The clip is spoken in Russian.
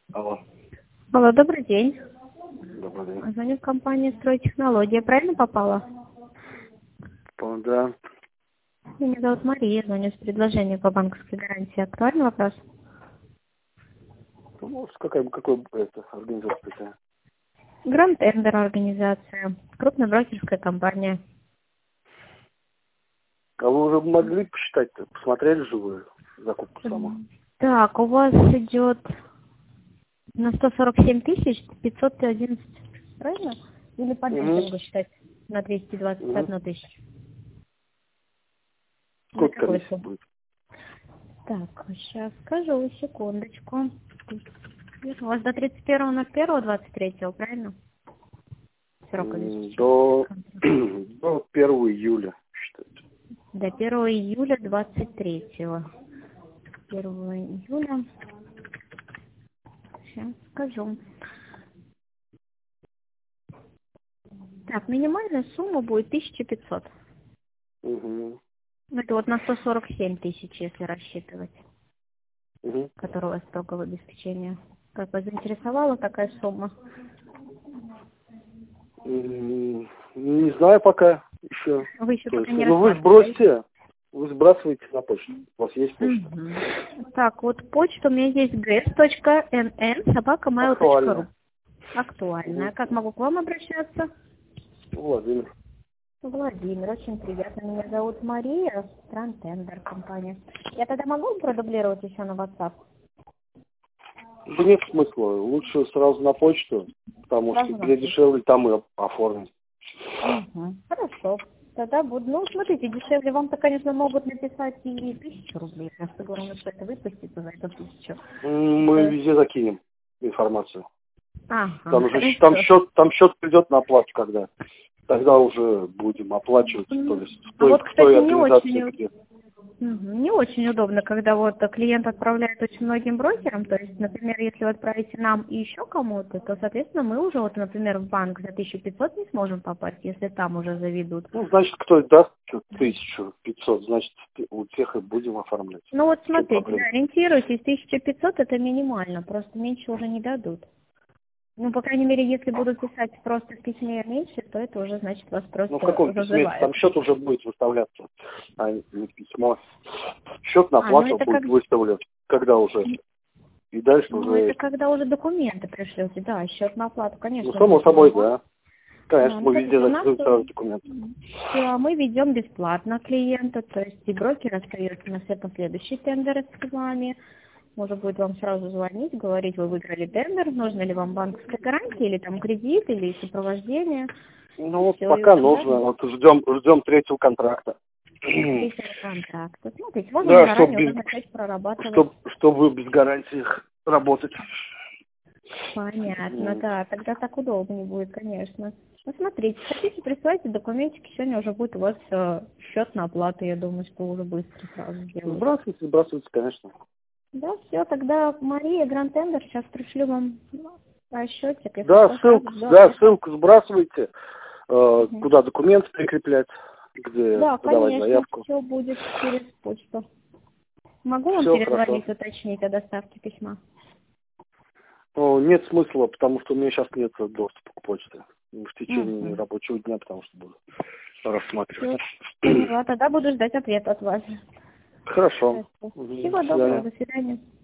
Алло. Алло, добрый день. Добрый день. Звоню в компанию «Стройтехнология». Правильно попала? Да. Меня зовут Мария. Звоню с предложением по банковской гарантии. Актуальный вопрос? Ну, какой это организация такая? Гранд Тендер организация. Крупная брокерская компания. А вы уже могли посчитать, посмотрели же вы закупку саму? Так, у вас идет на 147 511. Правильно? Или по демпингу считать на 221 тысячу? На Сколько какой комиссия сумму? будет? Так, сейчас скажу, секундочку. У вас до 31.01.23, правильно? Срок изучения. До 1 июля, считайте. До 1 июля 23-го. 1 июля. Сейчас скажу. Так, минимальная сумма будет 1500. Угу. Это вот на 147 тысяч, если рассчитывать, Угу. которого итоговое обеспечение. Как вас заинтересовала такая сумма? Не знаю пока еще. Вы еще То пока есть, не ну вы рассматривали. сбросьте, вы сбрасываете на почту. У вас есть почта? Так, вот почта у меня есть gs.nn@mail.ru. Актуально. Актуальная. Как могу к вам обращаться? Владимир. Владимир, очень приятно. Меня зовут Мария, Гранд Тендер компания. Я тогда могу продублировать еще на WhatsApp? Да нет смысла. Лучше сразу на почту, потому Сразу что на где почту. дешевле, там и оформить. Хорошо. Тогда буду. Ну, смотрите, дешевле вам-то, конечно, могут написать и 1000 рублей. Просто главное, что это выпустится за эту 1000. Мы везде закинем информацию. Там уже Хорошо. там счет придет на оплату, когда. Тогда уже будем оплачивать, то есть А вот, в той кстати, не организации, очень, где. не очень удобно, когда вот клиент отправляет очень многим брокерам. То есть, например, если вы отправите нам и еще кому-то, то, соответственно, мы уже, вот, например, в банк за 1500 не сможем попасть, если там уже заведут. Ну, значит, кто даст 1500, значит, у тех и будем оформлять. Ну вот В чем смотрите, проблема? да, ориентируйтесь, 1500 это минимально, просто меньше уже не дадут. Ну, по крайней мере, если будут писать просто в письме меньше, то это уже, значит, вас Ну, в просто каком письме? зазывают. Там счет уже будет выставляться, а не письмо. Счет на Ну оплату это будет как, выставлен, когда уже. И дальше ну это уже, когда уже документы пришлете, да, счет на оплату, ну, конечно, само будет собой, вызывать. да. Конечно, Ну, мы везде смотрите, у нас закидываем сразу документы. да, мы ведем бесплатно клиента, то есть и брокер остается на все последующие тендеры с вами. Может быть, вам сразу звонить, говорить, вы выиграли тендер, нужно ли вам банковская гарантия, или там кредит, или сопровождение. Ну, вот Все, и пока вот тогда нужно. Вот ждем третьего контракта. третьего контракта. Смотрите, можно Да, заранее уже начать прорабатывать. чтобы без гарантии работать. Понятно, да, тогда так удобнее будет, конечно. Ну, смотрите, хотите, присылайте документики, сегодня уже будет у вас счет на оплату, я думаю, что уже быстро сразу сделают. Сбрасывайте, конечно. Да, все, тогда Мария, Гранд Тендер, сейчас пришлю вам счетик, если Да, что, сразу жду ответа. ссылку сбрасывайте, куда документы прикреплять, где Да, подавать конечно, заявку. все будет через почту. Могу вам Все хорошо. перезвонить, уточнить о доставке письма? Ну, нет смысла, потому что у меня сейчас нет доступа к почте. В течение рабочего дня, потому что буду рассматривать. Все, поняла, тогда буду ждать ответа от вас. Хорошо. Хорошо. До Всего доброго, свидания. до свидания.